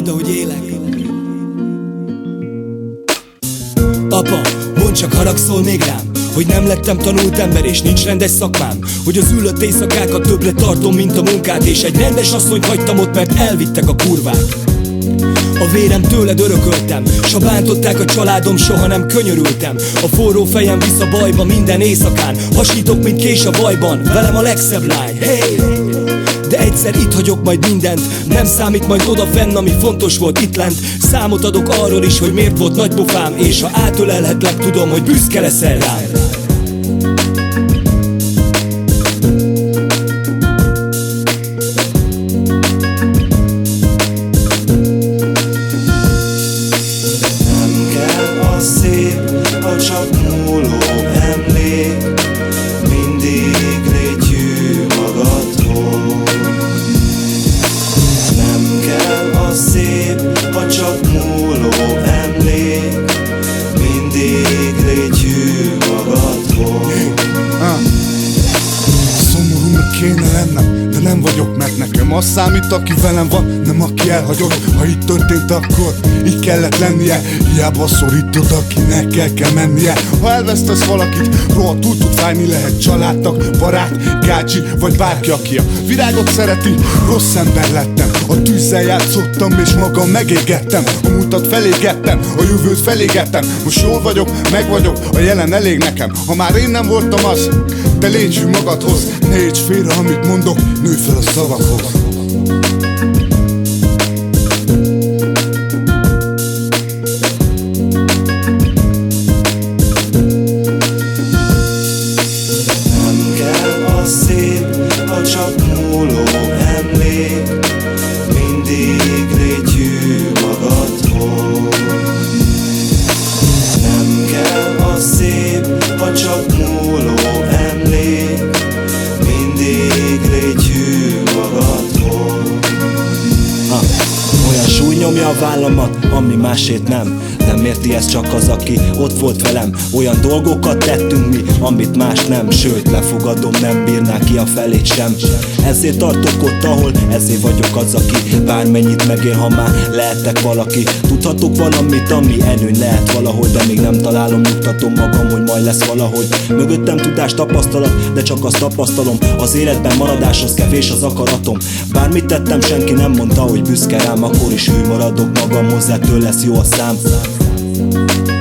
Halld, ahogy élek. Apa, mondd csak, haragszol még rám, hogy nem lettem tanult ember és nincs rendes szakmám, hogy az ülött éjszakákat többre tartom, mint a munkát, és egy rendes asszonyt hagytam ott, mert elvittek a kurvák. A vérem tőled örököltem, s ha bántották a családom, soha nem könyörültem. A forró fejem visz a bajba minden éjszakán, hasítok, mint kés a vajban, velem a legszebb lány. Hey! De egyszer itt hagyok majd mindent, nem számít majd odafenn, ami fontos volt itt lent. Számot adok arról is, hogy miért volt nagy pofám, és ha átölelhetlek, tudom, hogy büszke leszel rám. Nem kell a szép, a csak múló emlék, mindig légy magadhoz. Nem kell a szép, a csak múló emlék, mindig légy magadhoz. Szomorúnak kéne lennem, de nem vagyok, mert nekem az számít, aki velem van, nem aki elhagyott. Ha így történt, akkor így kellett lennie. Hiába szorítod, akinek kell mennie. Ha elvesztesz valakit, rohadtul tud fájni. Lehet családtag, barát, gácsi, vagy bárki, aki a virágot szereti. Rossz ember lettem, a tűzzel játszottam, és magam megégettem. A múltat felégettem, a jövőt felégettem. Most jól vagyok, meg vagyok, a jelen elég nekem. Ha már én nem voltam az, te légy hű magadhoz. Ne érts félre, amit mondok, nőj fel a szavakhoz. Nem kell a szép, a csak múló emlék, mindig légy magadhoz. Nem kell a szép, a csak múló emlék, mindig légy magadhoz. Olyan súly nyomja a vállamat, ami másét nem. Nem érti ezt csak az, aki ott volt velem. Olyan dolgokat tettünk mi, amit más nem. Sőt, lefogadom, nem bírná ki a felét sem. Ezért tartok ott, ahol ezért vagyok az, aki bármennyit megél, ha már lehetek valaki. Tudhatok valamit, ami előny lehet valahol, de még nem találom, nyugtatom magam, hogy majd lesz valahogy. Mögöttem tudás, tapasztalat, de csak azt tapasztalom. Az életben maradáshoz kevés az akaratom. Bármit tettem, senki nem mondta, hogy büszke rám. Akkor is hű maradok magamhoz, ettől lesz jó a szám.